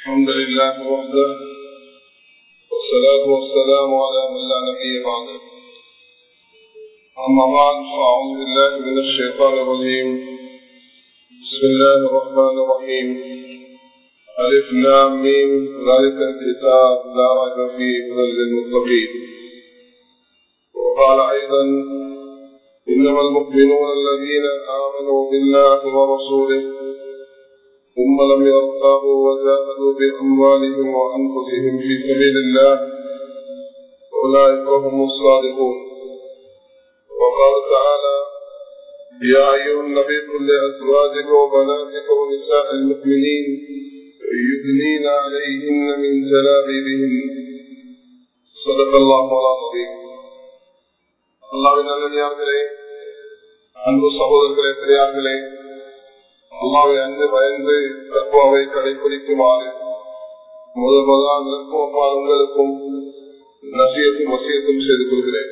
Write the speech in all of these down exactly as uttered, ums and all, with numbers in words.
الحمد لله وحده والصلاة والسلام على من لا نبي بعده. أما بعد فأعوذ بالله من الشيطان الرجيم. بسم الله الرحمن الرحيم. ألف لام ميم ذلك الكتاب لا ريب فيه هدى للمتقين. وقال أيضا إنما المؤمنون الذين آمنوا بالله ورسوله ثم لم يرتابوا وجاهدوا بأموالهم وأنفسهم في سبيل الله أولئك هم الصادقون. وقال تعالى يا أيها النبي قل لأزواجك وبناتك ونساء المؤمنين يدنين عليهن من جلابيبهن. صدق الله العظيم. அல்லாஹ்வின் நல்லடியார்களே, அன்பு சகோதரர்களே, பெரியார்களே, அல்லாஹ்வை அன்று பயந்து தக்வாவை கடைபிடிக்குமாறு முதல் முதலாக உங்களுக்கும் நசியத்தும் வசியத்தும் செய்து கொள்கிறேன்.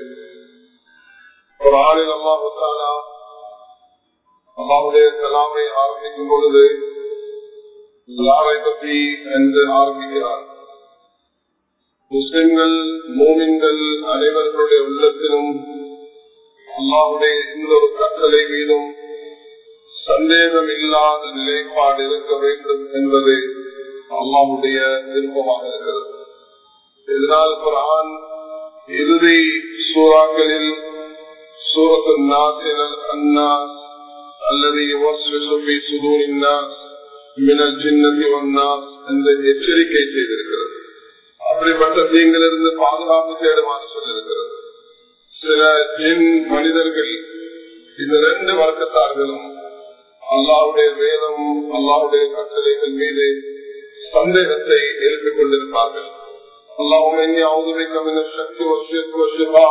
ஒரு ஆளில் அல்லாஹ் தஆலா அல்லாஹ்வுடைய கலாமை ஆரம்பிக்கும் பொழுது லாவை பற்றி என்று ஆரம்பிக்கிறார். முஸ்லிம்கள் மூமின்கள் அனைவர்களுடைய உள்ளத்திலும் அல்லாஹ்வுடைய இந்த ஒரு கட்டளை மீதும் சந்தேகம் இல்லாத நிலைப்பாடு இருக்க வேண்டும் என்பது அல்லாஹ்வுடைய விருப்பமாக இருக்கிறது. இதனால் குர்ஆன் இறுதி சூறாக்களில் சூரத்துன் நாஸ் அன்னாஸ் அல்லது யுவஸ்விசு ஃபீ சுதூரின் நாஸ் மினல் ஜின்னதி வன்னாஸ் என்ற எச்சரிக்கை செய்திருக்கிறது. அப்படிப்பட்ட தீங்கிலிருந்து பாதுகாப்பு தேடுமாறு சொல்லியிருக்கிறது. சில ஜின் மனிதர்கள் இந்த ரெண்டு வர்க்கத்தார்களும் அல்லாஹ்வுடைய வேதம் அல்லாஹ்வுடைய கட்டளைகள் மீது சந்தேகத்தை எழுப்பிக் கொண்டிருப்பார்கள். அல்லாஹும்ம இன்னி அஊது பிக மினஷ் ஷர்ரி வஷ்ஷிர்கி வஷ்ஷிபா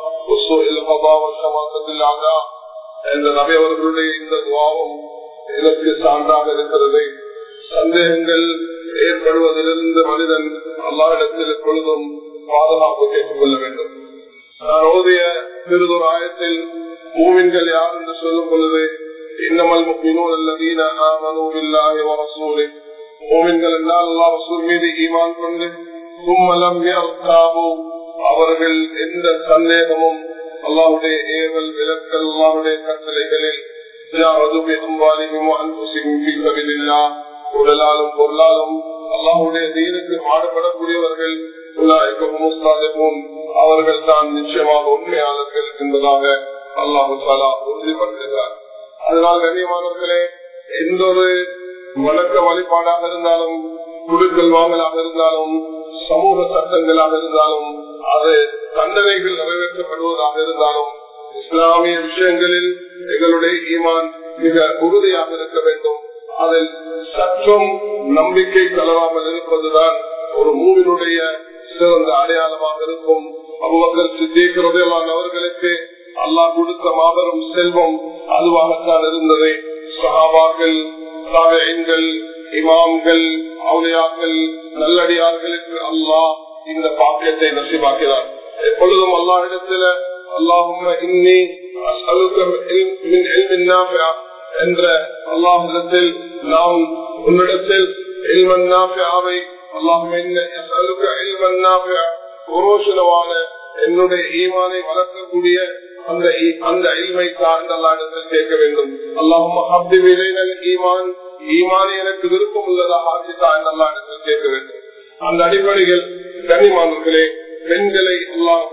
வஸூஇல் கதா வஷமாத்தத்தில் அதா என்ற நபி அவர்களுடைய இந்த துஆவும் இதற்கு சான்றாக இருக்கிறது. சந்தேகங்கள் ஏற்படுவதிலிருந்து மனிதன் அல்லாஹ்விடத்தில் எப்பொழுதும் பாதுகாப்பு கேட்டுக் கொள்ள வேண்டும். நான் ஓதிய திருதொரு ஆயத்தில் மூமின்கள் யார் என்று சொல்லும் பொழுது இன்னமல் முஃமினூன அல்லதீன ஆமனூ பில்லாஹி வ ரசூலிஹி, மூமின்கள் என்றால் அல்லாஹ் ரசூல் மீது ஈமான் கொண்டு ثم لم يرتابوا அவர்கள் எந்த சந்தேகமும் அல்லாஹ்வுடைய ஏவல் விலக்கல் அல்லாஹ்வுடைய கட்டளைகளில் ஜாஹது பிஅம்வாலிஹிம் வ அன்ஃபுஸிஹிம் ஃபீ சபீலில்லாஹ் உடலாலும் பொருளாலும் அல்லாஹ்வுடைய தீனுக்கு பாடுபடக்கூடியவர்கள் உலாயிக ஹுமுஸ் ஸாதிகூன் அவர்கள் தான் நிச்சயமாக உண்மையாளர்கள் என்பதாக அல்லாஹ் தஆலா உறுதிப்படுத்துகிறார். அதனால் கண்ணியமானவர்களே, எந்த ஒரு வணக்க வழிபாடாக இருந்தாலும் குழுக்கள் வாங்கலாக இருந்தாலும் சமூக சட்டங்களாக இருந்தாலும் அது தண்டனைகள் நிறைவேற்றப்படுவதாக இருந்தாலும் இஸ்லாமிய விஷயங்களில் எங்களுடைய ஈமான் மிக உறுதியாக இருக்க வேண்டும். அதில் சற்றும் நம்பிக்கை கலவாமல் இருப்பதுதான் ஒரு மூவினுடைய சிறந்த அடையாளமாக இருக்கும். அபூபக்கர் சித்தீக் ரலியல்லாஹு அன்ஹு அவர்களுக்கு அல்லாஹ் கொடுத்த மாபெரும் செல்வம் அதுவாகத்தான் இருந்தது. சஹாபாக்கள், தாபிஈன்கள், இமாம்கள், அவுலியாக்கள், நல்லடியார்களுக்கு அல்லாஹ் இந்த பாக்கியத்தை நசீபாக்கிறார். எப்பொழுதும் அல்லாஹ்விடத்தில் அல்லாஹும்ம இன்னி அஸ்அலுக மின் இல்மின் நாஃபிஅ என்ற அல்லாஹ்விடத்தில் நாம் உன்னிடத்தில் இல்மன் நாஃபிஅவை அல்லாஹும்ம இன்னி அஸ்அலுக இல்மன் நாஃபிஅ புரோஷனவான என்னுடைய ஈமானை வளர்க்கக்கூடிய அந்த அந்த இல்மை சார்ந்த அல்லாஹ்விடத்தில் கேட்க வேண்டும். அல்லாஹும்ம ஹப்பிப் இலைனல் ஈமான், ஈமானை எனக்கு விருப்பம் உள்ளதாக ஆக்கித்தா என்று அல்லாஹ்விடத்தில் கேட்க வேண்டும். அந்த அடிப்படையில் கண்ணியமானவர்களே, பெண்களை அல்லாஹ்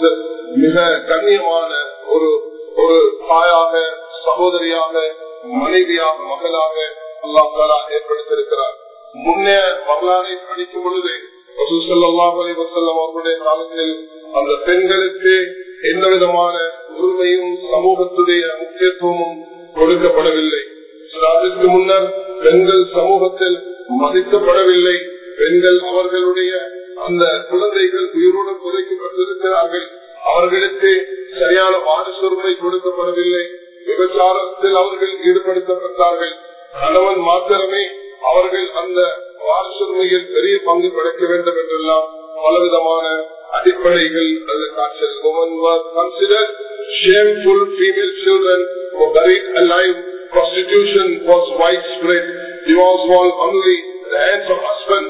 மிக கண்ணியமான ஒரு ஒரு தாயாக, சகோதரியாக, மனைவியாக, மகளாக அல்லாஹ் தஆலா ஏற்படுத்தியிருக்கிறார். முன்னே வரலாறை படிக்கும் பொழுது ரசூல் ஸல்லல்லாஹு அலைஹி வஸல்லம் அவர்களுடைய காலத்தில் அந்த பெண்களுக்கு எந்த விதமான உரிமையும் சமூகத்துடைய முக்கியத்துவமும் கொடுக்கப்படவில்லை. அதற்கு முன்னர் பெண்கள் சமூகத்தில் மதிக்கப்படவில்லை. பெண்கள் அவர்களுடைய அந்த குழந்தைகள் உயிருடன் புதைக்கப்பட்டிருக்கிறார்கள். அவர்களுக்கு சரியான வாரிசுரிமை கொடுக்கப்படவில்லை. விபச்சாரத்தில் அவர்கள் ஈடுபடுத்தப்பட்டார்கள். கணவன் மாத்திரமே அவர்கள் அந்த வாரிசுரிமையில் பெரிய பங்கு கிடைக்க வேண்டும் என்றெல்லாம் பலவிதமான அடிப்படைகள் அல்லது காட்சிகள். Women were considered shameful, female children were buried alive, prostitution was widespread, divorce was only the hands of husband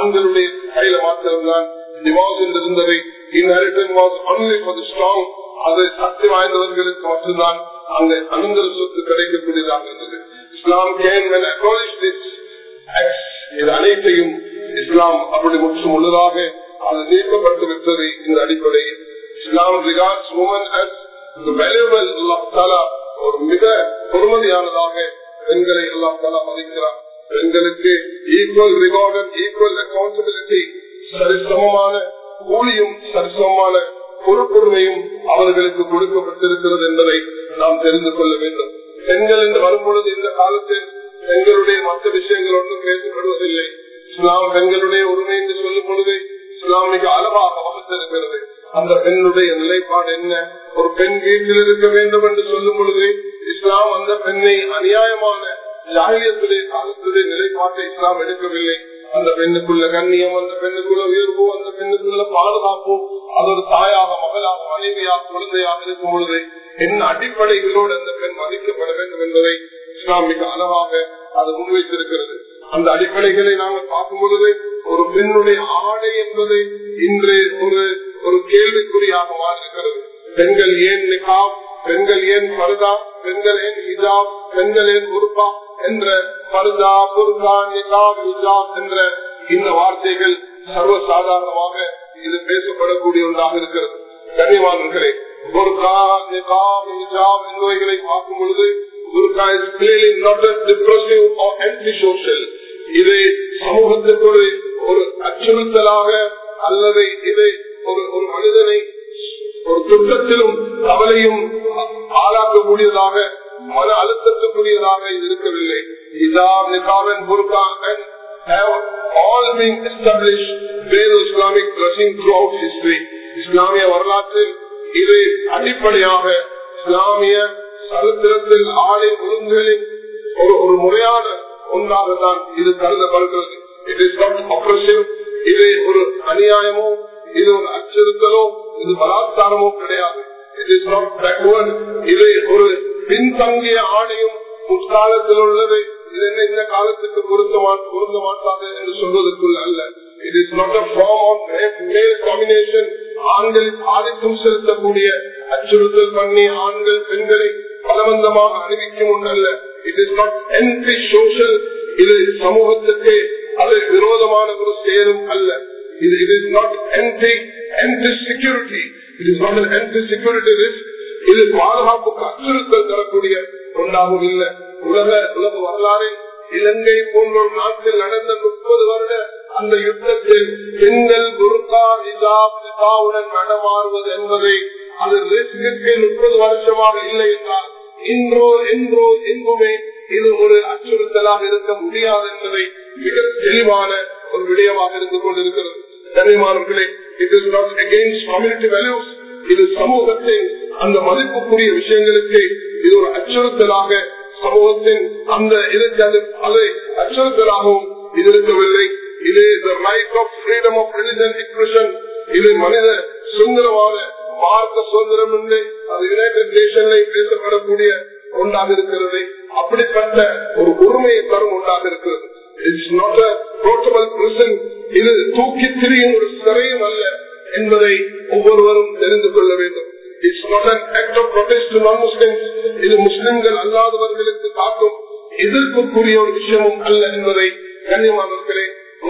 ஆண்களுடைய கையில மாத்திரம்தான் டிவோர்ஸ் இருந்ததை, inheritance was only for the strong, அது சக்தி வாய்ந்தவர்களுக்கு மட்டும்தான் அந்த அனந்தர சொத்து கிடைக்கக்கூடியதாக இருந்தது. Islam can when acknowledge this acts, இது அனைத்தையும் இஸ்லாம் அப்படி முற்றும் உள்ளதாக அது நீக்கப்பட்டு விட்டது. இந்த அடிப்படையில் இஸ்லாம் regards women as the valuable, அல்லாஹ் தஆலா ஒரு மிக பொறுமதியானதாக பெண்களை அல்லாஹ் தஆலா மதிக்கிறார். பெண்களுக்கு equal reward and equal accountability, சரிசமமான கூலியும் சரிசமமான பொறுப்புரிமையும் அவர்களுக்கு கொடுக்கப்பட்டிருக்கிறது என்பதை நாம் தெரிந்து கொள்ள வேண்டும். பெண்கள் என்று வரும்பொழுது இந்த காலத்தில் பெண்களுடைய மற்ற விஷயங்கள் ஒன்றும் பேசப்படுவதில்லை. இஸ்லாம் பெண்களுடைய உரிமை என்று சொல்லும் பொழுது இஸ்லாம் மிக அளவாக வகுத்திருக்கிறது. அந்த பெண்ணுடைய நிலைப்பாடு என்ன? ஒரு பெண் வீட்டில் இருக்க வேண்டும் என்று சொல்லும் பொழுது இஸ்லாம் அந்த பெண்ணை அநியாயமான ஜாகிலியத்துடைய காலத்துடைய நிலைப்பாட்டை இஸ்லாம் எடுக்கவில்லை. அந்த பெண்ணுக்குள்ள கண்ணியம், அந்த பெண்ணுக்குள்ள உயர்வு, அந்த பெண்ணுக்குள்ள பாதுகாப்பு, அது ஒரு தாயாக, மகளாக, மனைவியாக, குழந்தையாக இருக்கும் பொழுது என்ன அடிப்படைகளோடு அந்த பெண் மதிக்கப்பட வேண்டும் என்பதை இஸ்லாம் மிக அழகாக அது முன்வைத்திருக்கிறது. அந்த அடிப்படைகளை நாங்கள் பார்க்கும் பொழுது ஒரு பெண்ணுடைய ஆடை என்பது இன்று ஒரு ஒரு கேள்விக்குறியாக மாறியிருக்கிறது. பெண்கள் ஏன் நிகாப், பெண்கள் ஏன் பர்தா, பெண்கள் ஏன் ஹிஜாப், பெண்கள் ஏன் குர்பா என்ற பர்தா, புர்கா, நிகாப், ஹிஜாப் என்ற இந்த வார்த்தைகள் சர்வசாதாரணமாக இது பேசப்படக்கூடிய ஒன்றாக இருக்கிறது. கண்ணியமானவர்களே, புர்கா, நிகாப், ஹிஜாப் என்பவைகளை பார்க்கும் பொழுது burqa is clearly not a depressive or anti-social. இது சமூகத்துக்கு ஒரு ஒரு அச்சுறுத்தலாக அல்லது இது ஒரு ஒரு மனிதனை ஒரு துக்கத்திலும் கவலையும் ஆளாக்கக்கூடியதாக, மன அழுத்தத்துக்குரியதாக இது இருக்கவில்லை. ஹிஜாப், நிகாப் and burqa and have all been established by the Islamic dressing throughout history. இஸ்லாமிய வரலாற்றில் இது அடிப்படையாக இஸ்லாமிய சரித்திரத்தில் ஆடை ஒழுங்குகளின் ஒரு ஒரு முறையான ஒன்றாகத்தான் இது கருதப்படுகிறது. இட் இஸ் நாட் ஆப்ரேசிவ், இது ஒரு அநியாயமோ, இது ஒரு அச்சுறுத்தலோ, இது பலாத்காரமோ கிடையாது. இட் இஸ் நாட் பேக்வர்ட், இது ஒரு பின்தங்கிய ஆணையும் முற்காலத்தில் உள்ளது. இது என்ன இந்த காலத்துக்கு பொருத்த பொருந்த மாட்டாது என்று சொல்வதற்குள்ள அல்ல. It is not a form of male domination. ஆண்களின் ஆதிக்கம் செலுத்தக்கூடிய அச்சுறுத்தல் பண்ணி ஆண்கள் பெண்களை பலவந்தமாக அறிவிக்கும் ஒன்றல்ல. It is not anti social, இது சமூகத்துக்கு அது விரோதமான ஒரு செயலும் அல்ல. இது it is not anti anti security, it is not an anti security risk. இது பாதுகாப்புக்கு அச்சுறுத்தல் தரக்கூடிய ஒன்றாகவும் இல்லை. உலக உலக வரலாறு இலங்கை போன்ற ஒரு நாட்டில் நடந்த முப்பது வருட அந்த யுத்தத்தில் பெண்கள் புர்கா, ஹிஜாப், நிகாவுடன் நடமாறுவது என்பதை அது ரிஸ்க்கு முப்பது வருஷமாக இல்லை என்றால் இன்றோ என்றோ எங்குமே இது ஒரு அச்சுறுத்தலாக இருக்க முடியாது என்பதை மிக தெளிவான ஒரு விடயமாக இருந்து கொண்டிருக்கிறது. கண்ணியமானவர்களே, it is not against community values. இது சமூகத்தின் அந்த மதிப்புக்குரிய விஷயங்களுக்கு இது ஒரு அச்சுறுத்தலாக சமூகத்தின் அந்த இதற்கு அதை அச்சுறுத்தலாகவும் இது இருக்கவில்லை. இது the right of freedom of religion expression. இது மனித சுதந்திரமான மார்க்க சுதந்திரம் என்று அது யுனைடெட் நேஷன்ல பேசப்படக்கூடிய ஒன்றாக இருக்கிறது. அப்படிப்பட்ட ஒரு உரிமையை தரும் ஒன்றாக இருக்கிறது. It's not a portable prison. இது தூக்கி திரியும் ஒரு சிறையும் அல்ல என்பதை ஒவ்வொருவரும் தெரிந்து கொள்ள வேண்டும். It's not an act of protest to non-Muslims. இது முஸ்லிம்கள் அல்லாதவர்களுக்கு தாக்கும் எதிர்ப்புக்குரிய ஒரு விஷயமும் அல்ல என்பதை கண்ணியமானவர்களே,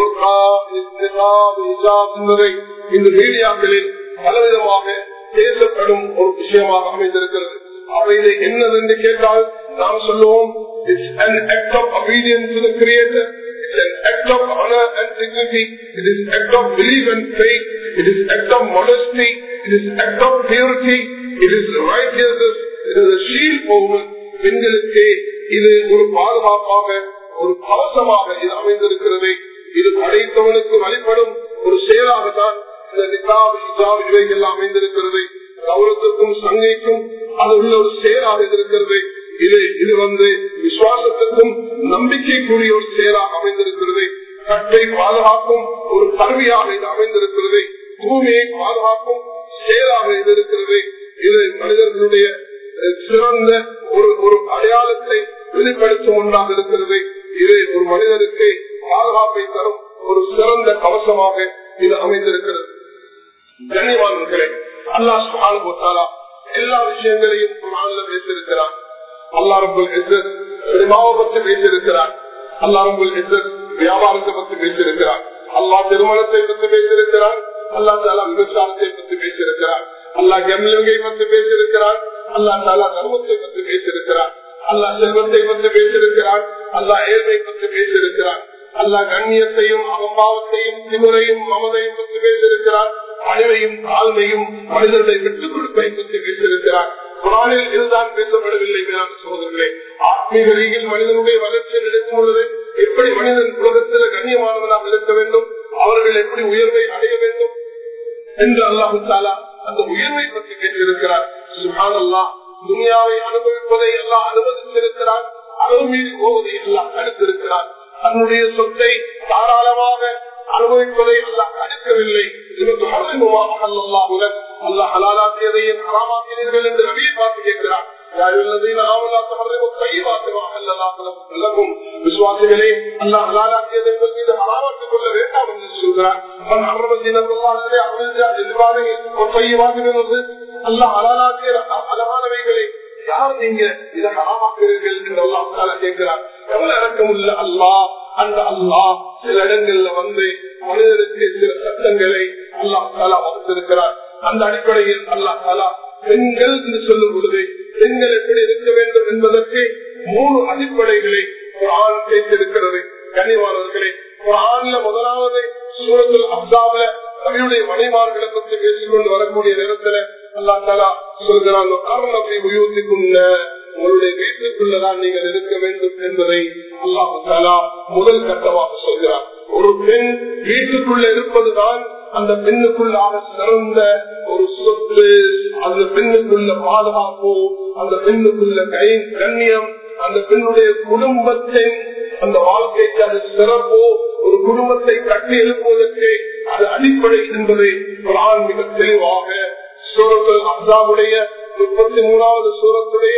என்பதை இந்த மீடியாக்களில் பலவிதமாக பேசப்படும் ஒரு விஷயமாக அமைந்திருக்கிறது. அவைகளை என்னவென்று கேட்டால் நாம் சொல்லுவோம், it's an act of obedience to the Creator. It's an act of honor and dignity. It is an act of belief and faith. It is an act of modesty. It is an act of purity. It is righteousness. It is a shield for women. பெண்களுக்கு இது ஒரு பாதுகாப்பாக ஒரு கவசமாக இது அமைந்திருக்கிறது. இது படைத்தவனுக்கு வழிபடும் ஒரு செயலாகத்தான் இந்த நிகாப், ஹிஜாப் இவைகள் அமைந்திருக்கிறது. கௌரவத்துக்கும் சங்கைக்கும் அது உள்ள ஒரு செயலாக இருக்கிறது. இது இது வந்து விசுவாசத்துக்கும் நம்பிக்கைக்குரிய ஒரு செயலாக அமைந்திருக்கிறது. கட்டை பாதுகாக்கும் ஒரு கருவியாக இது அமைந்திருக்கிறது. பூமியை பாதுகாக்கும் செயலாக இது இருக்கிறது. இது மனிதர்களுடைய சிறந்த ஒரு ஒரு அடையாளத்தை வெளிப்படுத்தும் ஒன்றாக இருக்கிறது. இது ஒரு மனிதனுக்கு பாதுகாப்பை தரும் ஒரு சிறந்த கவசமாக இது அமைந்திருக்கிறது. கண்ணியமானவர்களே, அல்லாஹ் சுப்ஹானஹு வ தஆலா எல்லா விஷயங்களையும் குர்ஆன்ல பேசியிருக்கிறார். அல்லாஹ் ரப்பல் இஸ்ஸத் ரிபாவை பற்றி பேசியிருக்கிறார். அல்லாஹ் ரப்பல் இஸ்ஸத் வியாபாரத்தை பற்றி பேசியிருக்கிறார். அல்லாஹ் திருமணத்தை பற்றி பேசியிருக்கிறார். அல்லாஹ் தஆலா விபச்சாரத்தை பற்றி பேசியிருக்கிறார். அல்லாஹ் கம்லிங்கை பற்றி பேசியிருக்கிறார். அல்லாஹ் தஆலா கர்மத்தை பற்றி பேசியிருக்கிறார். அல்லாஹ் செல்வத்தை பற்றி பேசியிருக்கிறார். அல்லாஹ் ஏழ்மை பற்றி பேசியிருக்கிறார். அல்லாஹ் கண்ணியத்தையும் அகம்பாவத்தையும் திமுறையும் மமதையும் பற்றி பேசியிருக்கிறார். அழிவையும் தாழ்மையும் மனிதர்களை விட்டுக் கொடுப்பை பற்றி பேசியிருக்கிறார். குர்ஆனில் இதுதான் பேசப்படவில்லை. மேலான சகோதரர்களே, ஆத்மீக ரீதியில் மனிதனுடைய வளர்ச்சியை நடக்கும் பொழுது எப்படி மனிதன் உலகத்தில் கண்ணியமானவனாக இருக்க வேண்டும், அவர்கள் எப்படி உயர்வை அடைய வேண்டும் என்று அல்லாஹு தஆலா அந்த உயர்வை பற்றி பேசியிருக்கிறார். சுப்ஹானல்லாஹ், துனியாவை அனுபவிப்பதை எல்லாம் அனுமதித்திருக்கிறார். அளவு மீறி போவதை எல்லாம் தடுத்திருக்கிறார். தன்னுடைய சொத்தை தாராளமாக அனுபவிப்பதை எல்லாம் தடுக்கவில்லை. அல்லாஹ் ஹலாலாக்கியதையும் ஹராமாக்கினீர்கள் என்று நபியை பார்த்து கேட்கிறார். விசுவாசிகளே, அல்லாஹ் ஹலாலாக்கியதை மீது ஹராமாக்கிக் கொள்ள வேண்டாம் என்று சொல்கிறார். அல்லாஹ் ஹலாலாக்கிய அழகானவைகளை யார் நீங்க இதை ஹராமாக்குறீர்கள் என்று அல்லாஹ் தஆலா கேட்கிறார். எவ்வளவு இறக்கமுள்ள அல்லாஹ்! அந்த அல்லாஹ் சில இடங்கள்ல வந்து மனிதருக்கு சில சட்டங்களை அல்லாஹ் தஆலா வகுத்திருக்கிறார். அந்த அடிப்படையில் அல்லாஹ் தஆலா பெண்கள் என்று சொல்லும் பொழுது பெண்கள் எப்படி இருக்க வேண்டும் என்பதற்கு மூணு அடிப்படைகளை குர்ஆன் பேசியிருக்கிறது. கண்ணியமானவர்களே, குர்ஆன்ல முதலாவது சூரத்துல் அஹ்ஸாப்ல நபியுடைய மனைவிமார்களை பற்றி பேசிக்கொண்டு வரக்கூடிய நேரத்துல அல்லாஹ் தஆலா சொல்கிறாங்க, உங்களுடைய வீட்டுக்குள்ளதான் நீங்கள் இருக்க வேண்டும் என்பதை அல்லாஹ் தஆலா முதல் கட்டமாக சொல்கிறார். ஒரு பெண் வீட்டுக்குள்ள இருப்பதுதான் அந்த பெண்ணுக்குள்ளாக சிறந்த ஒரு சொத்து, அந்த பெண்ணுக்குள்ள பாதுகாப்பு, அந்த பெண்ணுக்குள்ள கை கண்ணியம், அந்த பெண்ணுடைய குடும்பத்தின் அந்த வாழ்க்கைக்கு அது சிறப்பு. ஒரு குடும்பத்தை கட்டி எழுப்புவதற்கு அது அடிப்படை என்பதை குர்ஆன் மிக தெளிவாக சூரத்துல் அஹ்ஸாபுடைய முப்பத்தி மூணாவது சூரத்துடைய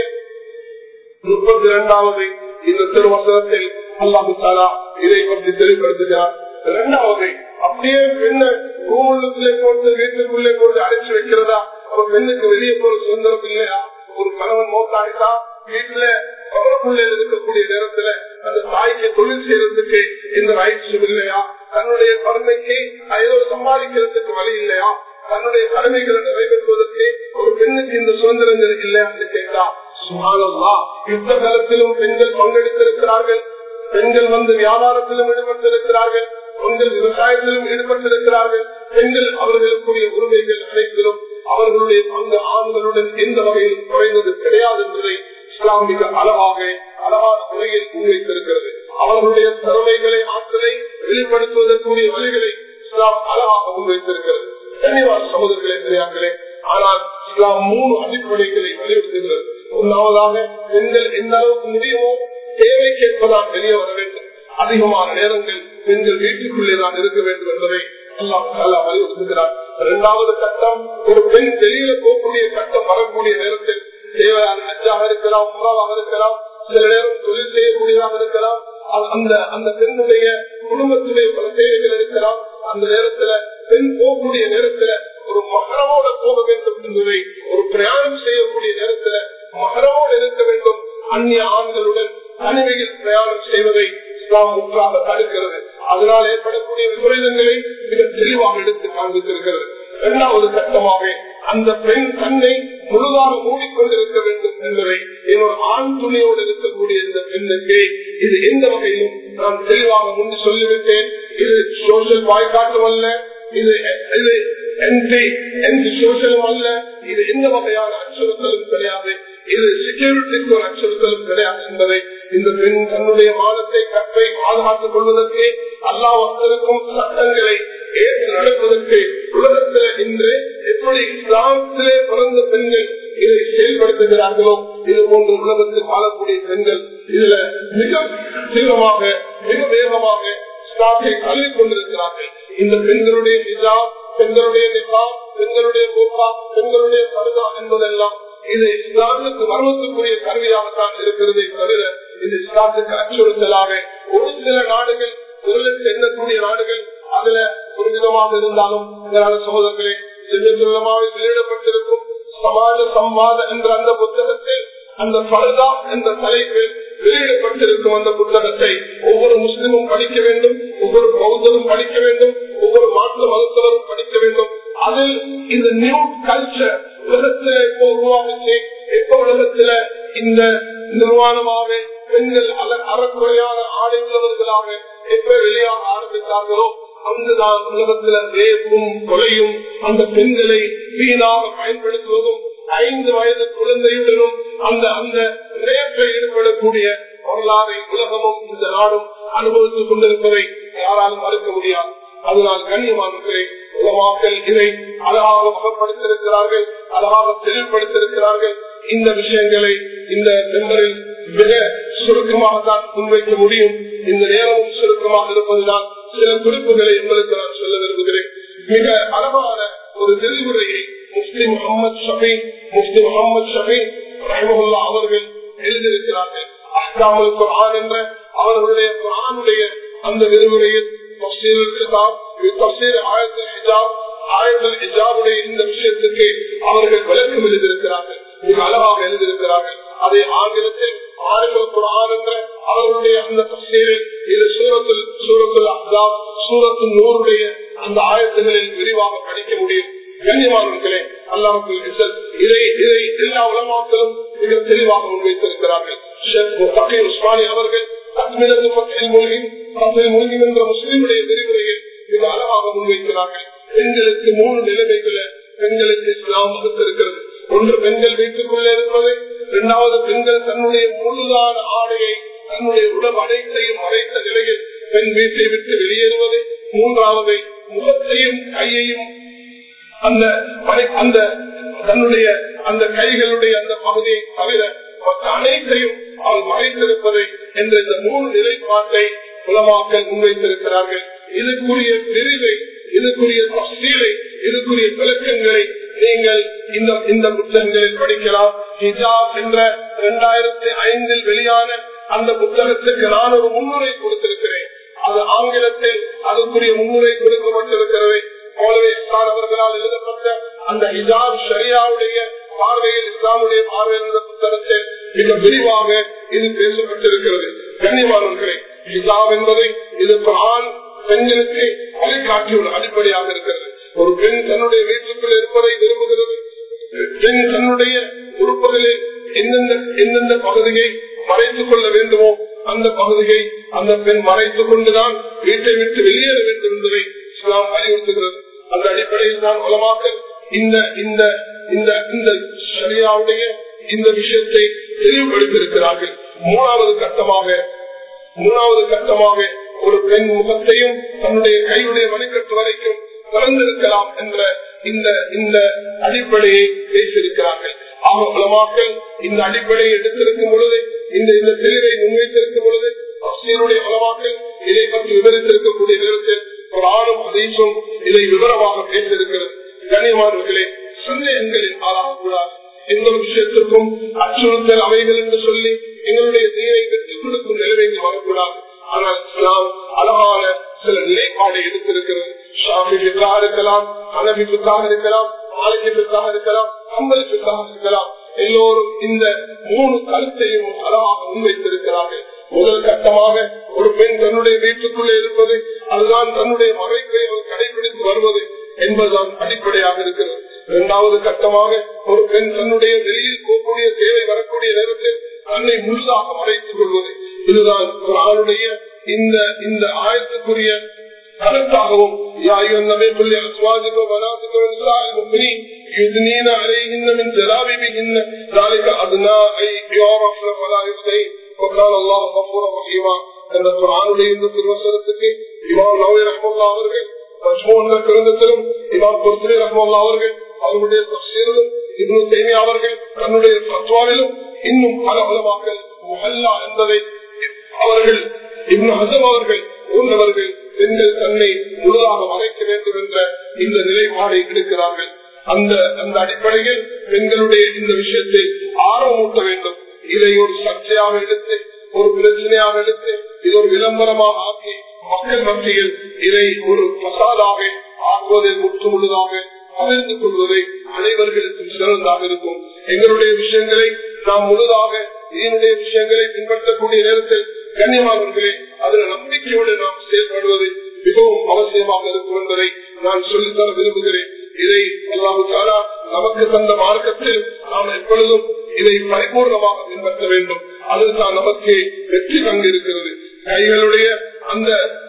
முப்பத்தி இரண்டாவது இந்த திருவசனத்தில் அல்லாஹ் தஆலா இதை பற்றி தெளிவுபடுத்துகிறார். இரண்டாவது, அப்படியே பெண்ணை ரூமுள்ளே போட்டு வீட்டுக்குள்ளே போட்டு அடைச்சு வைக்கிறதா? ஒரு பெண்ணுக்கு வெளியே போற சுதந்திரம் இல்லையா? ஒரு கணவன் மௌத்தாயிட்டா வீட்டுல அவருக்குள்ளே இருக்கக்கூடிய நேரத்துல அந்த தாய்க்கு தொழில் செய்யறதுக்கு இந்த ரைட்ஸ் இல்லையா? தன்னுடைய குழந்தைக்கு ஏதோ சம்பாதிக்கிறதுக்கு வழி இல்லையா? தன்னுடைய கடமைகளை நிறைவேற்றுவதற்கு ஒரு பெண்ணுக்கு இந்த சுதந்திரங்கள் இல்லையா என்று கேட்டா, சுப்ஹானல்லாஹ், யுத்த காலத்திலும் பெண்கள் பங்கெடுத்திருக்கிறார்கள். பெண்கள் வந்து வியாபாரத்திலும் ஈடுபட்டிருக்கிறார்கள். பெண்கள் விவசாயத்திலும் ஈடுபட்டிருக்கிறார்கள். பெண்கள் அவர்களுக்குரிய உரிமைகள் அனைத்திலும் அவர்களுடைய பங்கு ஆண்களுடன் எந்த வகையிலும் குறைந்தது கிடையாது என்பதை இஸ்லாம் மிக அளவாக அளவான முறையில் முன்வைத்திருக்கிறது. அவர்களுடைய திறமைகளை ஆற்றலை வெளிப்படுத்துவதற்குரிய வழிகளை இஸ்லாம் அழகாக முன்வைத்திருக்கிறது. கண்ணியமான சகோதரர்களே, பெரியார்களே, ஆனால் இஸ்லாம் மூணு அடிப்படைகளை வலியுறுத்துகிறது. ஒன்றாவதாக, பெண்கள் எந்த அளவுக்கு முடியுமோ தேவைக்கேற்பதான் வெளியே வர வேண்டும். அதிகமான நேரங்கள் பெண்கள் வீட்டுக்குள்ளேதான் இருக்க வேண்டும் என்பதை அல்லாஹ் தஆலா வலியுறுத்துகிறார். இரண்டாவது கட்டம், ஒரு பெண் வெளியில போகக்கூடிய கட்டம் வரக்கூடிய நேரத்தில் தேவையான ஹஜ்ஜாக இருக்கலாம், உம்ராவாக இருக்கலாம், சில நேரம் தொழில் செய்யக்கூடியதாக இருக்கலாம், அந்த அந்த பெண்ணுடைய குடும்பத்துடைய பல தேவைகள் இருக்கலாம். அந்த நேரத்துல பெண் போகக்கூடிய நேரத்துல ஒரு மகரமோட போக வேண்டும் என்பதை, ஒரு பிரயாணம் செய்யக்கூடிய நேரத்துல மகரமோடு இருக்க வேண்டும். அந்நிய ஆண்களுடன் தனிமையில் பிரயாணம் செய்வதை இஸ்லாம் முற்றாக தடுக்கிறது. அதனால் ஏற்படக்கூடிய விபரீதங்களை மிக தெளிவாக எடுத்து காண்பித்திருக்கிறது. இரண்டாவது கட்டமாக, அந்த பெண் தன்னை முழுதாக மூடிக்கொண்டிருக்க வேண்டும் என்பதை என்னோட ஆண் துணையோடு இருக்கக்கூடிய இந்த பெண்ணுக்கு இது எந்த வகையிலும் நான் தெளிவாக முன்பு சொல்லிவிட்டேன். இது சோசியல் பாய்காட்டும் அல்ல, இது சோசியலும் அல்ல, இது எந்த வகையான அச்சுறுத்தலும் கிடையாது, இது செக்யூரிட்டிக்கு ஒரு அச்சுறுத்தலும் கிடையாது என்பதை இந்த பெண் தன்னுடைய மானத்தை கற்பை பாதுகாத்துக் கொள்வதற்கு அல்லாஹ் வந்திருக்கும் சட்டங்களை ஏற்று நடப்பதற்கு உலகத்தில் இன்று எப்படி இஸ்லாத்திலே பிறந்த பெண்கள் இதை செயல்படுத்துகிறார்களோ இது போன்ற உலகத்தில் வாழக்கூடிய பெண்கள் இதுல மிக தீவிரமாக மிக வேகமாக இஸ்லாத்தை கல்விக் கொண்டிருக்கிறார்கள். இந்த பெண்களுடைய ஹிஜாப், பெண்களுடைய நிகாப், பெண்களுடைய போக்கா, பெண்களுடைய பர்தா என்பதெல்லாம் இது இஸ்லாத்துக்கு மர்மத்துக்குரிய கருவியாகத்தான் இருக்கிறதே தவிர இது இஸ்லாத்துக்கு அச்சுறுத்தலாக ஒரு சில நாடுகள், பொருளுக்கு எண்ணக்கூடிய நாடுகள் புத்தகமாக இருந்தாலும் சகோதரர்களே வெளியிடப்பட்டிருக்கும் சமாஜ சம்வாத என்ற அந்த புத்தகத்தை அந்த பரதா என்ற தலைப்பில் வெளியிடப்பட்டிருக்கும் அந்த புத்தகத்தை ஒவ்வொரு முஸ்லிமும் படிக்க வேண்டும், ஒவ்வொரு பௌத்தரும் படிக்க வேண்டும், ஒவ்வொரு மாற்று மதத்தவரும் படிக்க வேண்டும். அதில் இந்த நியூ கல்ச்சர் உலகத்தில எப்போ உருவாகிச்சு, எப்ப உலகத்தில இந்த நிர்வாணமாக பெண்கள் அறக்குறையான ஆடை உள்ளவர்களாக எப்ப வெளியாக ஆரம்பித்தார்களோ அங்குதான் உலகத்தில ரேப்பும் கொலையும் அந்த பெண்களை வீணாக பயன்படுத்துவதும் ஐந்து வயது குழந்தையுடனும் அந்த அந்த ரேப்பை ஈடுபடக்கூடிய வரலாறை உலகமும் இந்த நாடும் அனுபவித்துக் கொண்டிருப்பதை யாராலும் மறுக்க முடியாது. அதனால் கண்ணியமானவர்களே, உலமாக்கள் இதை அழகாக வகப்படுத்திருக்கிறார்கள், அழகாக தெளிவுபடுத்திருக்கிறார்கள். இந்த விஷயங்களை இந்த மெம்பரில் மிக சுருக்கமாக தான் முன்வைக்க முடியும். இந்த நேரமும் சுருக்கமாக இருப்பதுதான் சில குறிப்புகளை உங்களுக்கு நான் சொல்ல விரும்புகிறேன். மிக அழகான ஒரு தெளிவுரையை முஃப்தி முகமது ஷபீ முஃப்தி முகமது ஷபீ ரஹ்மத்துல்லா அவர்கள் எழுதியிருக்கிறார்கள். அஹ்காமுல் குர்ஆன் என்ற அவர்களுடைய குர்ஆனுடைய அந்த விரிவுரையில் இந்த விஷயத்துக்கு அவர்கள் விளக்கம் எழுதியிருக்கிறார்கள், மிக அழகாக எழுதியிருக்கிறார்கள். அதை ஆங்கிலத்தில் ஆரிஃபுல் குர்ஆன் என்ற அவர்களுடைய அந்த தஃசீரில் இது சூரத்துல் சூரத்துல் அஹ்ஸாப் சூரத்துல் நூருடைய அந்த ஆயத்துகளில் விரிவாக படிக்க முடியும். கண்ணியமானவர்களே, அல்லாஹ்வுல் இஸ்ஸத் இதை இதை எல்லா உலமாக்களும் மிக தெளிவாக முன்வைத்திருக்கிறார்கள். ஷேக் முத்தகி உஸ்மானி அவர்கள் தக்மீலத்து ஃபத்ஹுல் முல்ஹிம் ஃபத்ஹுல் முல்ஹிம் என்ற முஸ்லிமுடைய விரிவுரையில் மிக அழகாக முன்வைக்கிறார்கள். பெண்களுக்கு மூணு நிலைமைகளை பெண்களுக்கு இஸ்லாம் வகுத்திருக்கிறது. ஒன்று பெண்கள் வீட்டுக்குள்ளே இருப்பது, இரண்டாவது பெண்கள் தன்னுடைய முழுதான ஆடையை தன்னுடைய உடல் அனைத்தையும் மறைத்த நிலையில் பெண் வீட்டை விட்டு வெளியேறுவது, மூன்றாவது முகத்தையும் கையையும் அந்த அந்த தன்னுடைய அந்த கைகளுடைய அந்த பகுதியை தவிர மற்ற அனைத்தையும் அவள் மறைத்திருப்பதை என்ற இந்த மூணு நிலைப்பாட்டை உலமாக்கள் முன்வைத்திருக்கிறார்கள். இதுக்குரிய பிரிவை, இதுக்குரிய தஃசீலை, இதுக்குரிய விளக்கங்களை நீங்கள் இந்த இந்த புத்தகங்களில் படிக்கலாம். ஹிஜாப் என்ற இரண்டாயிரத்தி ஐந்தில் வெளியான அந்த புத்தகத்துக்கு நான் ஒரு முன்னுரை கொடுத்திருக்கிறேன். அது ஆங்கிலத்தில் அதுக்குரிய முன்னுரை கொடுக்கப்பட்டிருக்கிறது. அவர்களால் எழுதப்பட்ட அந்த ஹிஜாப் ஷரியாவுடைய பார்வையில் இஸ்லாமுடைய பார்வையில் என்ற புத்தகத்தில் மிக விரிவாக இது பேசப்பட்டிருக்கிறது. கண்ணியமானவர்களே, ஹிஜாப் என்பதை இது குர்ஆன் பெண்களுக்கு வழிகாட்டியுள்ள அடிப்படையாக இருக்கிறது. ஒரு பெண் தன்னுடைய வீட்டுக்குள் இருப்பதை விரும்புகிறது. பெண் தன்னுடைய உறுப்புகளில் எந்தெந்த எந்தெந்த பகுதியை மறைத்துக் கொள்ள வேண்டுமோ அந்த பகுதியை அந்த பெண் மறைத்துக் கொண்டுதான் வீட்டை விட்டு வெளியேற வேண்டும் என்பதை இஸ்லாம் வலியுறுத்துகிறது. அந்த அடிப்படையில் தான் உலமாக்கள் இந்த இந்த இந்த இந்த ஷரியாவுடைய இந்த விஷயத்தை தெளிவுபடுத்தியிருக்கிறார்கள். மூணாவது கட்டமாக மூணாவது கட்டமாக ஒரு பெண் முகத்தையும் தன்னுடைய கையுடைய மணிக்கட்டு வரைக்கும் திறந்திருக்கலாம் என்ற இந்த இந்த அடிப்படையை பேசியிருக்கிறார்கள். ஆக உலமாக்கள் இந்த அடிப்படையை எடுத்திருக்கும் பொழுது, இந்த இந்த தெளிவை முன்வைத்திருக்கும் பொழுது, தஃசீருடைய உலமாக்கள் இதை பற்றி விவரித்திருக்கக்கூடிய நேரத்தில் குர்ஆனும் ஹதீஸும் இதை விவரமாக பேசியிருக்கிறது. கண்ணியமானவர்களே, சந்தேகங்களில் ஆளாகக்கூடாது. எந்த விஷயத்திற்கும் அச்சுறுத்தல் அவைகள் என்று சொல்லி எங்களுடைய தீனை வெற்றி கொடுக்கும் நிலைமைக்கு வரக்கூடாது. ஆனால் இஸ்லாம் அழகான சில நிலைப்பாடை எடுத்திருக்கிறது. ஷாஃபிக்காக இருக்கலாம், ஹனஃபிக்காக இருக்கலாம், மாலிகிக்காக இருக்கலாம், ஹம்பலிக்காக இருக்கலாம். எல்லோரும் இந்த மூணு கருத்தையும் அழகாக முன்வைத்திருக்கிறார்கள். முதல் கட்டமாக ஒரு பெண் தன்னுடைய வீட்டுக்குள்ளே இருப்பது, அதுதான் தன்னுடைய மறைப்பை அவர் கடைபிடித்து வருவது என்பதுதான் அடிப்படையாக இருக்கிறது. இரண்டாவது கட்டமாக ஒரு பெண் தன்னுடைய வெளியில் போகக்கூடிய தேவை வரக்கூடிய நேரத்தில் தன்னை முழுதாக மறைத்துக் கொள்வது, இதுதான் குர்ஆனுடைய இந்த இந்த ஆயத்துக்குரிய கருத்தாகவும் திருவசனத்துக்கு இமாம் நவவி ரஹ்மத்துல்லாஹி அவர்கள் மஜ்மூஅ் கிரந்தத்திலும் இமாம் குர்துபி ரஹ்மத்துல்லாஹி அவர்கள் அவருடைய தஃசீரிலும் இப்னு தைமியா அவர்கள் தன்னுடைய ஃபத்வாவிலும் இன்னும் பல உலமாக்கள் முஹல்லா என்பதை அவர்கள் இப்னு ஹஸம் அவர்கள் போன்றவர்கள் பெண்கள் தன்னை முழுதாக மறைக்க வேண்டும் என்ற இந்த நிலைப்பாடை எடுக்கிறார்கள். அந்த அந்த அடிப்படையில் பெண்களுடைய இந்த விஷயத்தை ஆர்வமூட்ட வேண்டும். இதை ஒரு சர்ச்சையாக எடுத்து, ஒரு பிரச்சனையாக எடுத்து, இது ஒரு விளம்பரமாக ஆக்கி மக்கள் மத்தியில் இதை ஒரு பிரசாதாக ஆக்குவதை முற்று முழுதாக பகிர்ந்து கொள்வதை அனைவர்களுக்கும் சிறந்தாக இருக்கும். எங்களுடைய விஷயங்களை நாம் முழுதாக இதனுடைய விஷயங்களை பின்பற்றக்கூடிய நேரத்தில் கண்ணியமானவர்களே அதில் நம்பிக்கையோடு நாம் செயல்படுவது மிகவும் அவசியமாக இருக்கும் என்பதை நான் சொல்லித்தர விரும்புகிறேன். இதை அல்லாஹு தஆலா நமக்கு தந்த மார்க்கத்தில் நாம் எப்பொழுதும் இதை பரிபூர்ணமாக பின்பற்ற வேண்டும். அதுதான் நமக்கு வெற்றி பங்கு இருக்கிறது. கைகளுடைய அந்த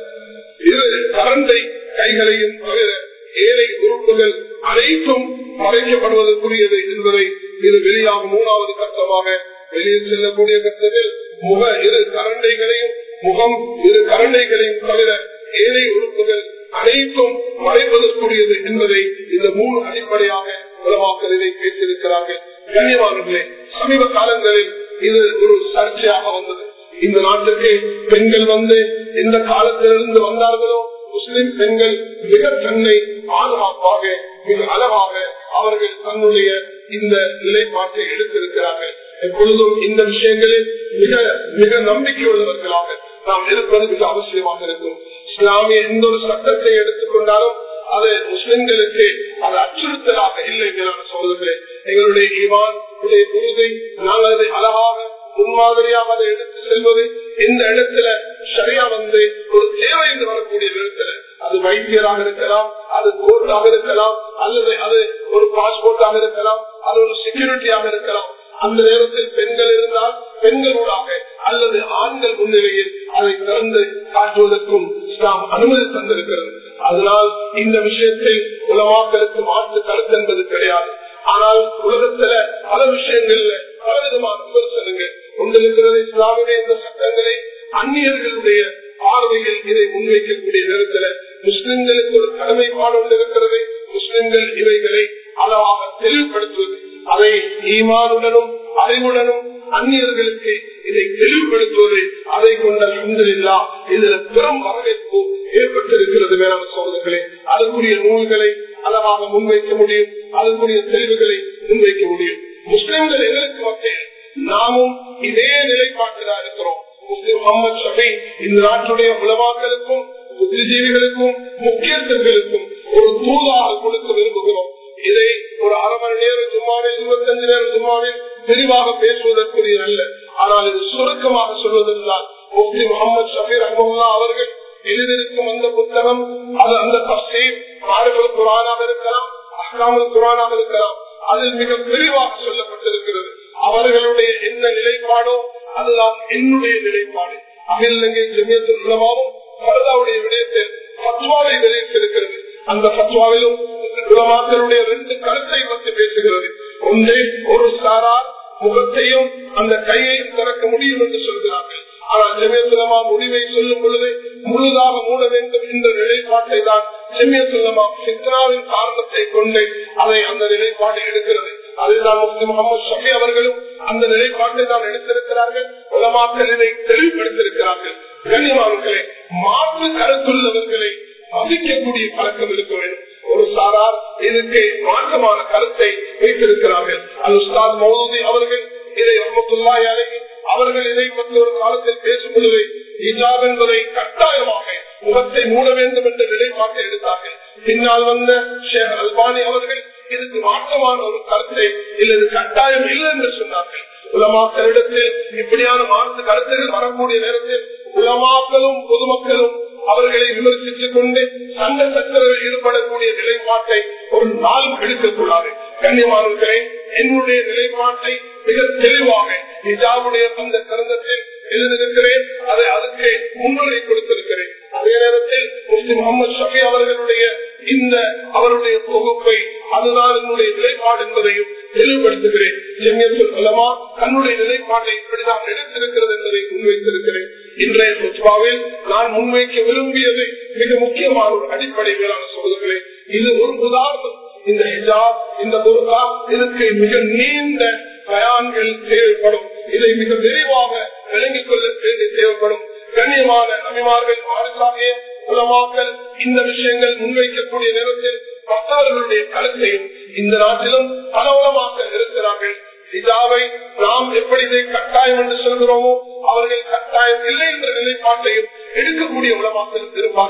இரு கரண்டை கைகளையும் தவிர ஏழை உறுப்புகள் அனைத்தும் மறைக்கப்படுவதற்குரியது என்பதை இது வெளியாகும் மூணாவது கட்டமாக வெளியில் செல்லக்கூடிய கட்டத்தில் முக இரு கரண்டைகளையும் முகம் இரு கரண்டைகளையும் தவிர ஏழை உறுப்புகள் அனைத்தும் மறைப்பதற்குரியது என்பதை இந்த மூணு அடிப்படையாக உலமாக்கள் இதை பேசியிருக்கிறார்கள். கண்ணியமானவர்களே, சமீப காலங்களில் இது ஒரு சர்ச்சையாக வந்தது. இந்த நாட்டுக்கு பெண்கள் வந்து எந்த காலத்திலிருந்து வந்தார்களோ முஸ்லிம் பெண்கள் மிக தன்னை பாதுகாப்பாக மிக அழகாக அவர்கள் தன்னுடைய இந்த நிலைப்பாட்டை எடுத்திருக்கிறார்கள். எப்பொழுதும் இந்த விஷயங்களில் மிக மிக நம்பிக்கை உள்ளவர்களாக நாம் இருப்பது மிக அவசியமாக இருக்கும். இஸ்லாமிய எந்த ஒரு சட்டத்தை எடுத்துக்கொண்டாலும் அது முஸ்லிம்களுக்கு அது அச்சுறுத்தலாக இல்லை. சகோதரர்களே, எங்களுடைய ஈமான் உறுதி நாங்கள் அதை அழகாக முன்மாதிரியாக அதை எடுத்து செல்வது இந்த இடத்துல சரியா வந்து ஒரு தேவை என்று வரக்கூடிய இடத்துல அது வைத்தியராக இருக்கலாம், அது கோர்ட்டாக இருக்கலாம், அல்லது அது ஒரு பாஸ்போர்ட்டாக இருக்கலாம், அது ஒரு செக்யூரிட்டியாக இருக்கலாம். அந்த நேரத்தில் பெண்கள் இருந்தால் பெண்களோடாக அல்லது ஆண்கள் முன்னிலையில் அதை திறந்து காட்டுவதற்கும் இஸ்லாம் அனுமதி தந்திருக்கிறது. அதனால் இந்த விஷயத்தில் உலமாக்களுக்கு மாற்று கருத்து என்பது கிடையாது. ஆனால் உலகத்துல பல விஷயங்கள்ல பலவிதமான விமர்சனங்கள் கொண்டிருக்கிறது. இஸ்லாமுடைய இந்த சட்டங்களை அந்நியர்களுடைய பார்வையில் இதை முன்வைக்கக்கூடிய நேரத்தில் முஸ்லிம்களுக்கு ஒரு கடமைப்பாடு ஒன்று இருக்கிறது. முஸ்லிம்கள் இவைகளை அளவாக தெளிவுபடுத்துவது, அதை ஈமானுடனும் அறிவுடனும் அந்நியர்களுக்கு இதை தெளிவுபடுத்துவது, அதை கொண்ட அல்ஹம்துலில்லாஹ் இதுல பெரும் வரவேற்பு ஏற்பட்டிருக்கிறது. வேளாண் சகோதரர்களே, அதற்குரிய நூல்களை அளவாக முன்வைக்க முடியும், அதற்குரிய தெளிவுகளை முன்வைக்க முடியும். முஸ்லிம்கள் எங்களுக்கு மத்தியில் நாமும் இதே நிலைப்பாட்டில் இருக்கிறோம். முஸ்லிம் முகமது ஷபி இந்த நாட்டுடைய உலமாக்களுக்கும் புத்திஜீவிகளுக்கும் முக்கியஸ்தர்களுக்கும் ஒரு தூதாக கொடுக்க விரும்புகிறோம். இதை ஒரு அரை மணி நேரம் ஜும்மாவில் இருபத்தஞ்சு நேரம் ஜும்மாவில் தெளிவாக பேசுவதற்குரிய அல்ல. ஆனால் இது சுருக்கமாக சொல்வதென்றால் முஸ்லிம் முகமது ஷபி ரஹ்மத்துல்லாஹ் அவர்கள் எழுதியிருக்கும் அந்த புத்தகம், அது அந்த தஃசீர் மாரிஃபுல் குர்ஆனாக இருக்கலாம், அஹ்காமுல் குர்ஆனாக இருக்கலாம், அதில் மிக தெளிவாக சொல்லப்பட்டிருக்கிறது. அவர்களுடைய என்ன நிலைப்பாடோ அதுதான் என்னுடைய நிலைப்பாடு. அகில இலங்கை ஜமியத்துல் உலமாவும் பரதாவுடைய விடயத்தில் ஃபத்வாவை வெளியிட்டிருக்கிறது. அந்த ஃபத்வாவிலும் உலமாக்களுடைய ரெண்டு கருத்தை பற்றி பேசுகிறது. ஒன்றே ஒரு சாரார் முகத்தையும் அந்த கையையும் திறக்க முடியும் என்று சொல்கிறார்கள். ஆனால் ஜமியத்துல் உலமா முடிவை சொல்லும் பொழுது முழுதாக மூட வேண்டும் என்ற நிலைப்பாட்டை தான் ஜமியத்துல் உலமா ஃபித்னாவின் காரணத்தை கொண்டு அதை அந்த நிலைப்பாட்டை எடுக்கிறது. அதுதான் முஃப்தி முகமது ஷபி அவர்களும் அந்த நிலைப்பாட்டை தான் எடுத்திருக்கிறார்கள். உலமாக்கள் இதை தெளிவுபடுத்திருக்கிறார்கள். கண்ணியமானவர்களே, மாற்று கருத்துள்ளவர்களை மதிக்கக்கூடிய பழக்கம் இருக்க வேண்டும். ஒரு சாரார் இதுக்கு மாற்றமான கருத்தை வைத்திருக்கிறார்கள். அது உஸ்தாத் மௌதூதி அவர்கள் இதை ரஹ்மத்துல்லாஹி அலைஹி அவர்கள் இதை பற்றி ஒரு காலத்தில் பேசும் பொழுது ஹிஜாப் என்பதை கட்டாயமாக முகத்தை மூட வேண்டும் என்ற நிலைப்பாட்டை எடுத்தார்கள். பின்னால் வந்த ஷேக் அல்பானி அவர்கள் இதுக்கு மாற்றமான ஒரு கருத்தை இல்லது கட்டாயம் இல்லை என்று சொன்னார்கள். உலமாக்களிடத்தில் இப்படியான மாற்று கருத்துகள் வரக்கூடிய நேரத்தில் உலமாக்களும் பொதுமக்களும் அவர்களை விமர்சித்துக் கொண்டு சண்டை சச்சரவில் ஈடுபடக்கூடிய நிலைப்பாட்டை ஒரு நாள் எடுக்கக்கூடாது. கண்ணியமானவர்களே, என்னுடைய நிலைப்பாட்டை மிக தெளிவாக ஹிஜாபுடைய அந்த கிரந்தத்தில் எழுதியிருக்கிறேன். அதை அதுக்கு முன்னுரை கொடுத்திருக்கிறேன். அதே நேரத்தில் முஃப்தி முகமது ஷபி அவர்களுடைய இந்த அவருடைய தொகுப்பை அதுதான் என்னுடைய நிலைப்பாடு என்பதையும் தெளிவுபடுத்துகிறேன். ஜமியத்துல் உலமா தன்னுடைய நிலைப்பாட்டை இப்படிதான் எடுத்திருக்கிறது என்பதை முன்வைத்திருக்கிறேன். இன்றைய சுற்றுலாவில் நான் முன்வைக்க விரும்பியது மிக முக்கியமான ஒரு அடிப்படை வேளாண் சகோதரர்களே, இது ஒரு உதாரணம். இந்த ஹிஜாப் இந்த புர்கா இதற்கு மிக நீண்ட பயான்கள் தேவைப்படும். இதை மிக விரைவாக விளங்கிக் கொள்ள வேண்டிய தேவைப்படும். கண்ணியமான நபிமார்கள் வாரிசாகிய உலமாக்கள் இந்த விஷயங்கள் முன்வைக்கக்கூடிய நேரத்தில் மற்றவர்களுடைய கருத்தையும் இந்த நாட்டிலும் பல உலமாக்கள் இருக்கிறார்கள். ஹிஜாபை நாம் எப்படி இதை கட்டாயம் என்று சொல்கிறோமோ அவர்கள் கட்டாயம் இல்லை என்ற நிலைப்பாட்டையும் எடுக்கக்கூடிய உலமாக்கள் இருப்பார்கள்.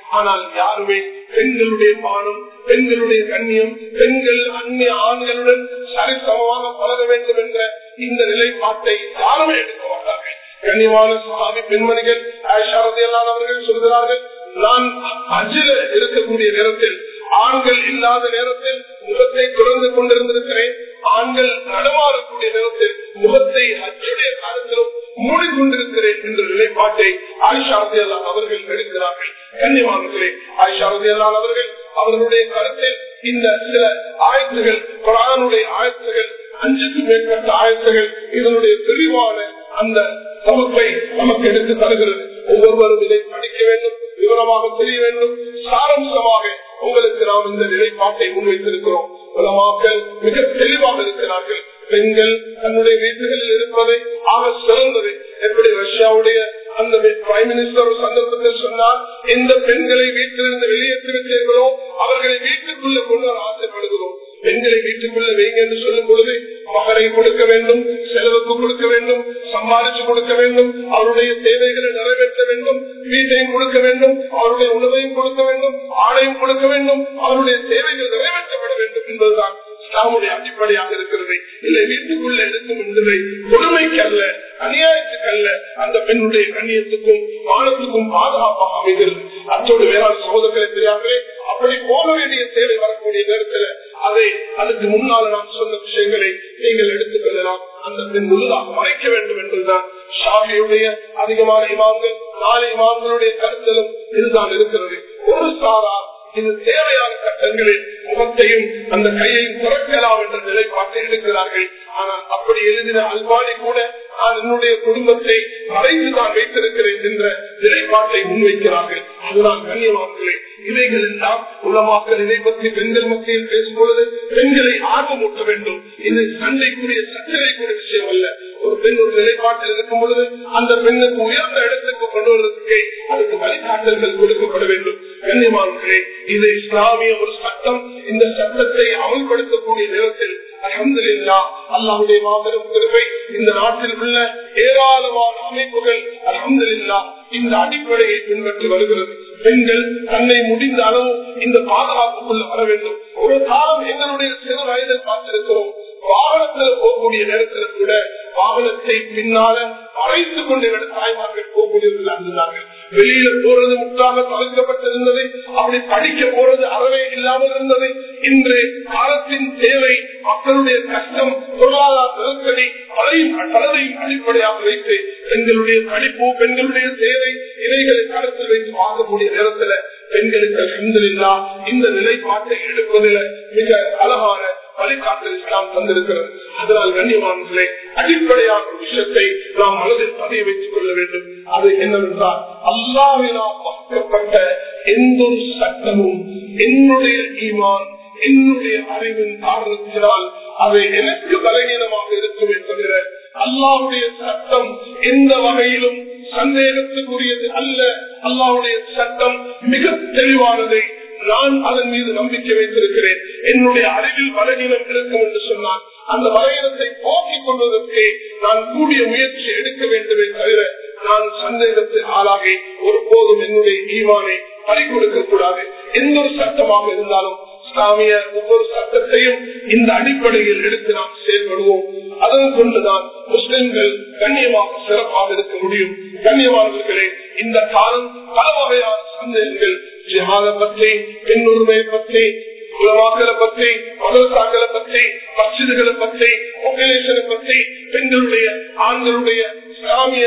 ஆனால் யாருமே பெண்களுடைய மானம், பெண்களுடைய கண்ணியம், பெண்கள் அந்நிய ஆண்களுடன் சரிசமமாக பழக வேண்டும் என்ற இந்த நிலைப்பாட்டை யாருமே எடுக்க மாட்டார்கள். கண்ணியமான சுவாமி பெண்மணிகள் ஆயிஷா ரலியல்லாஹு அவர்கள் சொல்கிறார்கள், நான் ஹஜ்ஜில் இருக்கக்கூடிய நேரத்தில், ஆண்கள் இல்லாத நேரத்தில் முகத்தை திறந்து கொண்டிருந்திருக்கிறேன். ஆண்கள் நடமாறக்கூடிய நேரத்தில் முகத்தை ஹஜ்ஜுடைய காலத்திலும் மூடிக்கொண்டிருக்கிறேன் என்ற நிலைப்பாட்டை ஆயிஷா ரலியல்லாஹு அவர்கள் எடுக்கிறார்கள். கண்ணியமானவர்களே, ஆயிஷா ரலியல்லாஹு அவர்கள் அவர்களுடைய கருத்தில் இந்த சில ஆயத்துகள், குர்ஆனுடைய ஆயத்துகள், அஞ்சுக்கும் மேற்பட்ட ஆயத்துகள், இதனுடைய விரிவான அந்த தொகுப்பை நமக்கு எடுத்து தருகிறது. ஒவ்வொருவரும் இதை படிக்க வேண்டும், விவரமாக தெரிய வேண்டும். சாரம்சமாக உங்களுக்கு நாம் இந்த நிலைப்பாட்டை முன்வைத்திருக்கிறோம். உலமாக்கள் மிக தெளிவாக இருக்கிறார்கள். பெண்கள் தன்னுடைய வீட்டுகளில் இருப்பதை ஆக சிறந்தது. எப்படி ரஷ்யாவுடைய அந்த பிரைம் மினிஸ்டர் ஒரு சந்தர்ப்பத்தில் சொன்னார், எந்த பெண்களை வீட்டிலிருந்து வெளியேற்றி விட்டீர்களோ அவர்களை வீட்டுக்குள்ள கொண்டு வர ஆசைப்படுகிறோம். பெண்களை வீட்டுக்குள்ள வைங்க என்று சொல்லும் பொழுது மகரை கொடுக்க வேண்டும், செலவுக்கு கொடுக்க வேண்டும், சம்பாதிச்சு கொடுக்க வேண்டும், அவருடைய தேவைகளை நிறைவேற்ற வேண்டும், வீட்டையும் கொடுக்க வேண்டும், அவருடைய உணவையும் கொடுக்க வேண்டும், ஆடையும் கொடுக்க வேண்டும், அவருடைய தேவைகள் நிறைவேற்றப்பட வேண்டும் என்பதுதான் இஸ்லாமுடைய அடிப்படையாக இருக்கிறது. இல்லை வீட்டுக்குள்ள எடுக்கும் என்பதை கொடுமைக்கு அல்ல, அநியாயத்துக்கு அல்ல, அந்த பெண்ணுடைய கண்ணியத்துக்கும் மானத்துக்கும் பாதுகாப்பாக அமைகிறது. அத்தோடு வேளாண் சகோதரர்களை தெரியாமலே அப்படி போக வேண்டிய தேவை வரக்கூடிய நேரத்தில் அதை அதுக்கு முன்னால் நான் சொன்ன விஷயங்களை நீங்கள் எடுத்துக் கொள்ளலாம். அந்த பெண் முழுதாக மறைக்க வேண்டும் என்பதுதான் ஷாஃபியுடைய அதிகமான இமாம்கள், நாலு இமாம்களுடைய கருத்திலும் இதுதான் இருக்கிறது. ஒரு சாரார் இது தேவையான கட்டங்களில் முகத்தையும் அந்த கையையும் திறக்கலாம் என்ற நிலைப்பாட்டை எடுக்கிறார்கள். ஆனால் அப்படி எழுதின அல்பானி கூட நான் என்னுடைய குடும்பத்தை மறைத்து தான் வைத்திருக்கிறேன் என்ற நிலைப்பாட்டை முன்வைக்கிறார்கள். அதுதான் கண்ணியமானவர்களே, இவைகள் எல்லாம் உலமாக்கள் இதை பற்றி பெண்கள் மத்தியில் பேசும் பொழுது பெண்களை ஆர்வமூட்ட வேண்டும். இது சண்டைக்குரிய சச்சரைக்குரிய விஷயம் அல்ல. ஒரு பெண் ஒரு நிலைப்பாட்டில் இருக்கும் பொழுது அந்த பெண்ணுக்கு உயர்ந்த இடத்துக்கு கொண்டு வருவதற்கு அதுக்கு வழிகாட்டல்கள் கொடுக்கப்பட வேண்டும். கண்ணியமானவர்களே, இது இஸ்லாமிய ஒரு சட்டம். இந்த சட்டத்தை அமல்படுத்தக்கூடிய நேரத்தில் அல்ஹம்துலில்லாஹ் அல்லாஹ்வுடைய மாபெரும் கிருபை, இந்த நாட்டில் உள்ள ஏராளமான அமைப்புகள் அல்ஹம்துலில்லாஹ் இந்த அடிப்படையை பின்பற்றி வருகிறது. பெண்கள் தன்னை முடிந்த அளவு இந்த பாதுகாப்புக்குள்ள வர வேண்டும். ஒரு காலம் எங்களுடைய சிறு வயதில் பார்த்திருக்கிறோம், வாகனத்தில் போகக்கூடிய நேரத்தில் கூட வாகனத்தை பின்னால அழைத்துக் கொண்டு தாய்மார்கள் போகக்கூடியவர்கள் இருந்தார்கள். வெளியில போறது முற்றாக தவிர்க்கப்பட்டிருந்தது. அப்படி படிக்க போறது அறவே இல்லாமல் இருந்தது. இன்று காலத்தின் தேவை, மக்களுடைய கஷ்டம், பொருளாதார நெருக்கடி, அதையும் கடலையும் அடிப்படையாக வைத்து பெண்களுடைய படிப்பு, பெண்களுடைய தேவை, இவைகளை கருத்தில் வைத்து பார்க்கக்கூடிய நேரத்தில் பெண்களுக்கு அல்ஹம்துலில்லாஹ் இந்த நிலைப்பாட்டை எடுப்பதில் மிக அழகான வழிகாட்டல் இஸ்லாம் தந்திருக்கிறது. அதனால் கண்ணியமானவர்களே, அடிப்படையான விஷயத்தை நாம் மனதில் பதிய வைத்துக் கொள்ள வேண்டும். அது என்னவென்றால், அல்லாஹ்வினால் வகுக்கப்பட்ட எந்த ஒரு சட்டமும் என்னுடைய ஈமான், என்னுடைய அறிவின் காரணத்தினால் அது எனக்கு பலகீனமாக இருக்குமே தவிர அல்லாஹ்வுடைய சட்டம் எந்த வகையிலும் சந்தேகத்துக்குரியது அல்ல. அல்லாஹ்வுடைய சட்டம் மிக தெளிவானதை நான் அதன் மீது நம்பிக்கை வைத்திருக்கிறேன். என்னுடைய அறிவில் பலகீனம் இருக்கும் என்று சொன்னால் அந்த பலகீனத்தை போக்கிக் கொள்வதற்கு நான் கூடிய முயற்சி எடுக்க வேண்டுமே தவிர நான் சந்தேகத்தை ஆளாகி ஒருபோதும் என்னுடைய ஈமானை பறிகொடுக்க கூடாது. எந்த ஒரு சட்டமாக இருந்தாலும் இஸ்லாமிய ஒவ்வொரு சட்டத்தையும் இந்த அடிப்படையில் எடுத்து நாம் செயல்படுவோம். அதன் கொண்டுதான் முஸ்லிம்கள் கண்ணியமாக சிறப்பாக இருக்க முடியும். கண்ணியமானவர்களே, இந்த காலம் பல வகையான சந்தேகங்கள், ஜிஹாத பற்றி, பெண் உரிமை பற்றி, உலமாக்களை பற்றி, மதரசாக்களை பற்றி, மஸ்ஜிதுகளை பற்றி, பாப்புலேஷனை பற்றி, பெண்களுடைய ஆண்களுடைய இஸ்லாமிய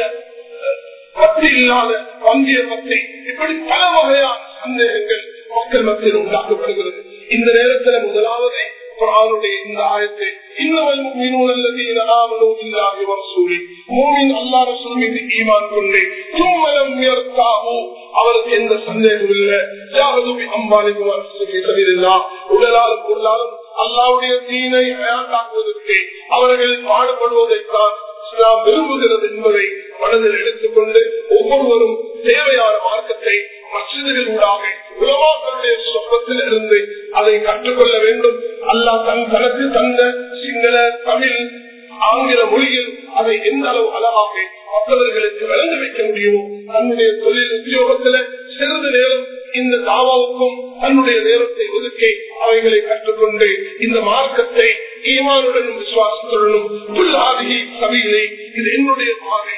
பற்றி இல்லாத வங்கிய பற்றி, இப்படி பல வகையான சந்தேகங்கள் மக்கள் மத்தியில் உண்டாக்கப்படுகிறது. இந்த நேரத்தில் முதலாவது குர்ஆனுடைய இந்த ஆயத்தை, இன்னவல் முஃமினூன அல்லதீன ஆமனூ பில்லாஹி வ ரசூலி, மூமின் அல்லாஹ் ரசூல் மீது ஈமான் கொண்டு ثم لم يرتابوا, அவருக்கு எந்த சந்தேகமும் இல்லை, ஜாஹது பி அம்வாலிஹிம் வ அன்ஃபுஸிஹிம் ஃபீ ஸபீலில்லாஹ், உடலாலும் பொருளாலும் அல்லாஹ்வுடைய தீனை ஹயாத்தாக்குவதற்கு அவர்கள் பாடுபடுவதைத்தான் இஸ்லாம் விரும்புகிறது என்பதை மனதில் எடுத்துக்கொண்டு ஒவ்வொருவரும் தேவையான மார்க்கத்தை மஸ்ஜிதுகளினூடாக உலமாக்களுடைய சொப்பத்தில் இருந்து அதை கற்றுக்கொள்ள வேண்டும். அல்லாஹ் தன் தனக்கு தந்த சிங்கள, தமிழ், ஆங்கில மொழியில் அதை எந்த அளவு அழகாக மற்றவர்களுக்கு வளர்ந்து வைக்க முடியுமோ, தன்னுடைய தொழில் உத்தியோகத்துல சிறிது நேரம் இந்த தாவாவுக்கும் தன்னுடைய நேரத்தை ஒதுக்கி அவைகளை கற்றுக்கொண்டு இந்த மார்க்கத்தை ஈமானுடனும் விசுவாசத்துடனும் புல்லாகி சபையிலே இது என்னுடைய பாதை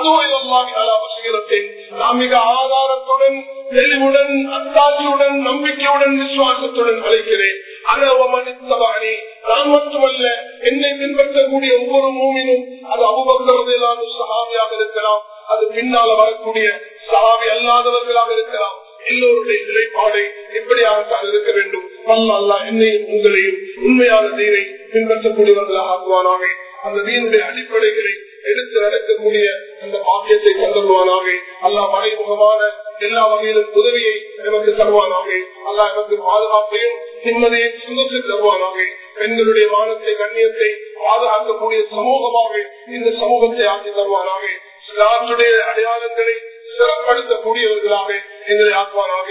நாம் மிக ஆதாரத்துடன் தெளிவுடன் அத்தாட்சியுடன் நம்பிக்கையுடன் விசுவாசத்துடன் அழைக்கிறேன். அனவமனித்தவாணி நான் மட்டுமல்ல, என்னை பின்பற்றக்கூடிய ஒவ்வொரு மூமினும் அது அபூபக்கர் சஹாபியாக இருக்கலாம், அது பின்னால வரக்கூடிய சஹாபி அல்லாதவர்களாக இருக்கலாம். எல்லோருடைய நிலைப்பாடை இப்படியாகத்தான் இருக்க வேண்டும். அல்லாஹ் என்னையும் உங்களையும் உண்மையான தீனை பின்பற்றக்கூடியவர்களாக ஆக்குவானாக. அந்த தீனுடைய அடிப்படைகளை எடுத்து நடக்கக்கூடிய அந்த பாக்கியத்தை தந்துள்வானாக. அல்லாஹ் மறைமுகமான எல்லா வகையிலும் உதவியை எனக்கு தருவானாக. அல்லாஹ் எனக்கு பாதுகாப்பையும் நிம்மதியை சுதந்திர தருவானாக. பெண்களுடைய மானத்தை கண்ணியத்தை பாதுகாக்கக்கூடிய சமூகமாக இந்த சமூகத்தை ஆக்கி தருவானாக. இஸ்லாமுடைய அடையாளங்களை சிறப்படுத்தக்கூடியவர்களாக எங்களை ஆக்குவானாக.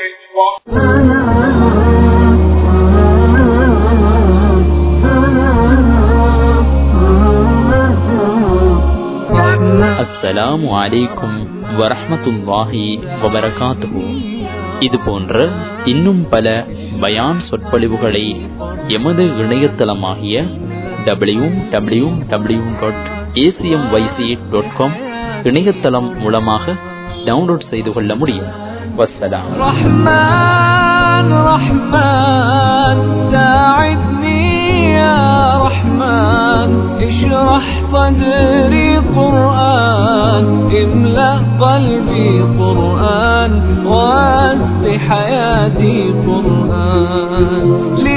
அஸ்ஸலாமு அலைக்கும் வரஹ்மத்துல்லாஹி வபரகாத்துஹு. இது போன்ற இன்னும் பல பயான் சொற்பொழிவுகளை எமது இணையதளமாகிய W W W dot ACM Y C dot com இணையதளம் மூலமாக டவுன்லோட் செய்து கொள்ள முடியும். வஸ்ஸலாம். ரஹ்மான் ரஹ்மான் சாஇத்னி யா ரஹ்மான் இஷ்ரஹ் صدري قرآن املأ قلبي قرآن واسع حياتي قرآن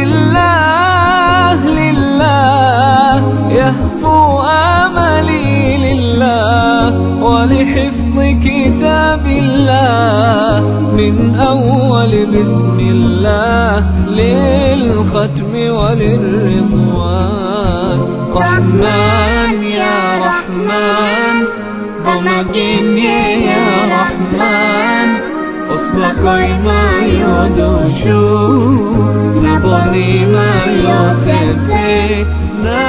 لله لله يهفو آملي لله ولحفظ كتاب الله من أول بسم الله للختم وللرضوان رحمن يا رحمن ضمجني يا رحمن أصبح ما يدوشو نبني ما يوسف